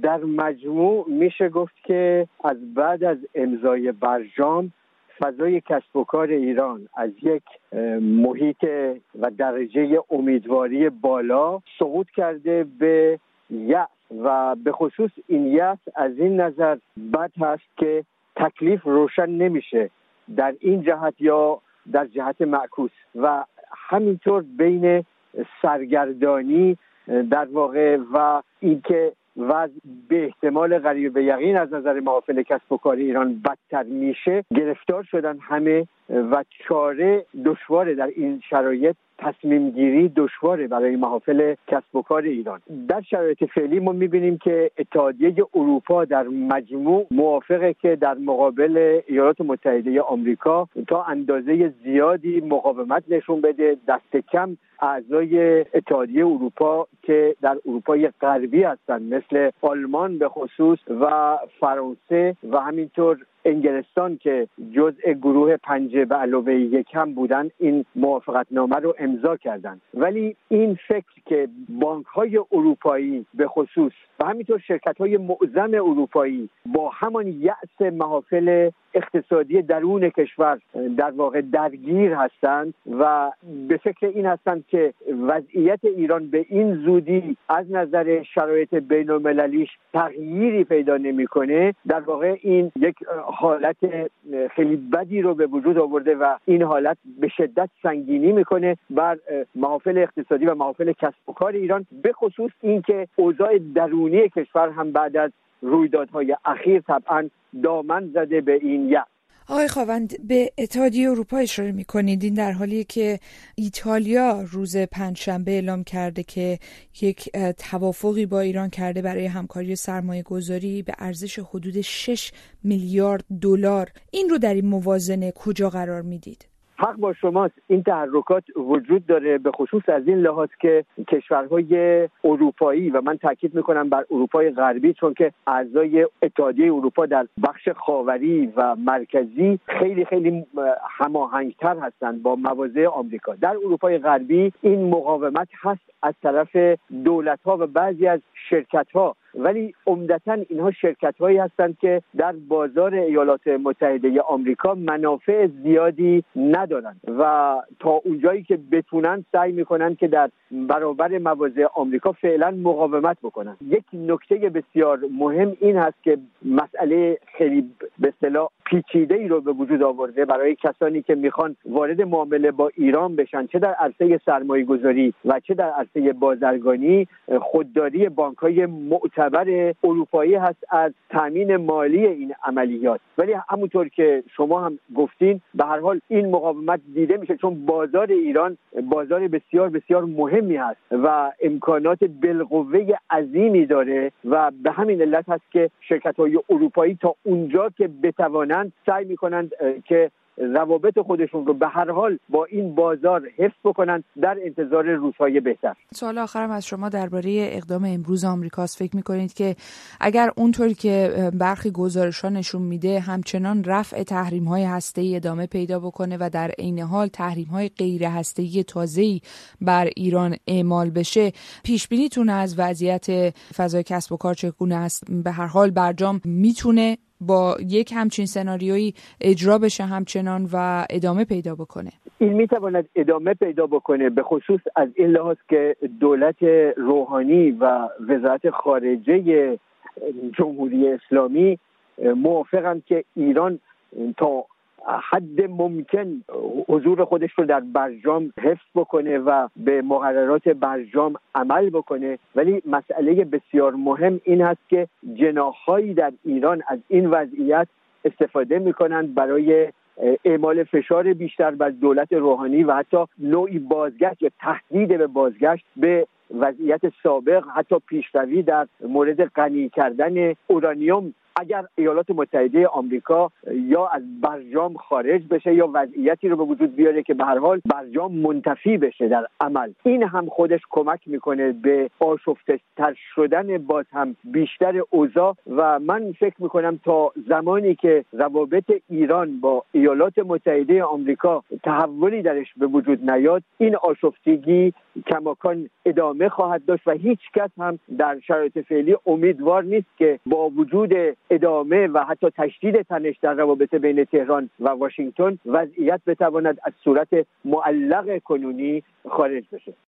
در مجموع میشه گفت که از بعد از امضای برجام فضای کسب و کار ایران از یک محیط و درجه امیدواری بالا سقوط کرده به یأس و به خصوص این یأس از این نظر بد هست که تکلیف روشن نمیشه در این جهت یا در جهت معکوس و همینطور بین سرگردانی در واقع و اینکه وضع به احتمال قریب به یقین از نظر محافل کسب و کار ایران بدتر میشه گرفتار شدن همه و چاره دشواره. در این شرایط تصمیم گیری دشواره برای محافل کسب و کار ایران. در شرایط فعلی ما میبینیم که اتحادیه اروپا در مجموع موافقه که در مقابل ایالات متحده آمریکا تا اندازه زیادی مقاومت نشون بده. دست کم اعضای اتحادیه اروپا که در اروپای غربی هستند مثل آلمان به خصوص و فرانسه و همینطور انگلستان که جزء گروه 5+1 هم بودن این موافقتنامه رو امضا کردند. ولی این فکر که بانک‌های اروپایی به خصوص و همینطور شرکت‌های معظم اروپایی با همان یأس محافل اقتصادی درون کشور در واقع درگیر هستند و به فکر این هستند که وضعیت ایران به این زودی از نظر شرایط بین‌المللیش تغییری پیدا نمی‌کنه، در واقع این یک حالت خیلی بدی رو به وجود آورده و این حالت به شدت سنگینی میکنه بر محافل اقتصادی و محافل کسب و کار ایران، به خصوص اینکه اوضاع درونی کشور هم بعد از رویدادهای اخیر طبعا دامن زده به این یأس. آقای خاوند، به اتحادیه اروپا اشاره می‌کنید. این در حالیه که ایتالیا روز پنجشنبه اعلام کرده که یک توافقی با ایران کرده برای همکاری سرمایه‌گذاری به ارزش حدود 6 میلیارد دلار. این رو در این موازنه کجا قرار میدید؟ حق با شماست، این تحرکات وجود داره، به خصوص از این لحاظ که کشورهای اروپایی و من تاکید میکنم بر اروپای غربی چون که اعضای اتحادیه اروپا در بخش خاوری و مرکزی خیلی خیلی هماهنگتر هستند با مواضع آمریکا. در اروپای غربی این مقاومت هست از طرف دولت‌ها و بعضی از شرکت‌ها، ولی عمدتاً اینها شرکت‌هایی هستند که در بازار ایالات متحده آمریکا منافع زیادی ندارند و تا اونجایی که بتونن سعی می‌کنن که در برابر مواضع آمریکا فعلا مقاومت بکنن. یک نکته بسیار مهم این هست که مسئله خیلی به اصطلاح پیچیده‌ای رو به وجود آورده برای کسانی که میخوان وارد معامله با ایران بشن، چه در عرصه سرمایه‌گذاری و چه در عرصه بازرگانی. خودداری بانک‌های معتبر اروپایی هست از تامین مالی این عملیات، ولی همونطور که شما هم گفتین به هر حال این مقاومت دیده میشه چون بازار ایران بازار بسیار بسیار مهمی هست و امکانات بالقوه عظیمی داره و به همین علت هست که شرکت‌های اروپایی تا اونجا که بتوانند سعی می‌کنند که روابط خودشون رو به هر حال با این بازار حفظ بکنن در انتظار روزهای بهتر. سوال آخرم از شما درباره اقدام امروز آمریکاست. فکر می‌کنید که اگر اونطوری که برخی گزارش‌ها نشون میده همچنان رفع تحریم‌های هسته‌ای ادامه پیدا بکنه و در عین حال تحریم‌های غیر هسته‌ای تازه‌ای بر ایران اعمال بشه، پیش بینیتون از وضعیت فضای کسب و کار چگونه است؟ به هر حال برجام میتونه با یک همچین سناریویی اجرا بشه همچنان و ادامه پیدا بکنه؟ این میتواند ادامه پیدا بکنه، به خصوص از این لحاظ که دولت روحانی و وزارت خارجه جمهوری اسلامی موافقند که ایران تا حد ممکن حضور خودش رو در برجام حفظ بکنه و به مقررات برجام عمل بکنه. ولی مسئله بسیار مهم این هست که جناح‌هایی در ایران از این وضعیت استفاده می‌کنند برای اعمال فشار بیشتر بر دولت روحانی و حتی نوعی بازگشت یا تهدید به بازگشت به وضعیت سابق، حتی پیشروی در مورد غنی کردن اورانیوم اگر ایالات متحده آمریکا یا از برجام خارج بشه یا وضعیتی رو به وجود بیاره که به هر حال برجام منتفی بشه در عمل، این هم خودش کمک میکنه به آشفته‌تر شدن باز هم بیشتر اوضاع. و من فکر میکنم تا زمانی که روابط ایران با ایالات متحده آمریکا تحولی درش به وجود نیاد، این آشفتگی کماکان ادامه خواهد داشت و هیچ کس هم در شرایط فعلی امیدوار نیست که با وجود ادامه و حتی تشدید تنش در روابط بین تهران و واشنگتن وضعیت بتواند از صورت معلق کنونی خارج بشه.